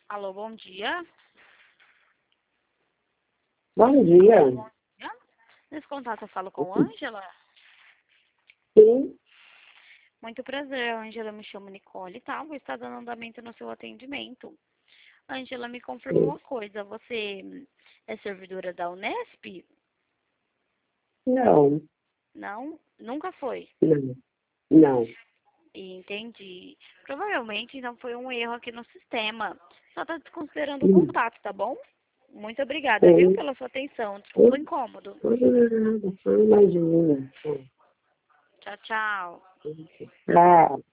Alô, bom dia. Bom dia. Bom dia. Nesse contato eu falo com Ângela. Sim, Muito prazer, Ângela. Me chamo Nicole, tá? Vou estar dando andamento no seu atendimento. Ângela, me confirma sim. uma coisa. Você é servidora da Unesp? Não, Não? Nunca foi? não, não. Entendi. Provavelmente, então, foi um erro aqui no sistema. Só tá desconsiderando o Hum, contato, tá bom? Muito obrigada, viu, Sim. pela sua atenção. Desculpa o incômodo. Imagina. Tchau, tchau. Ah,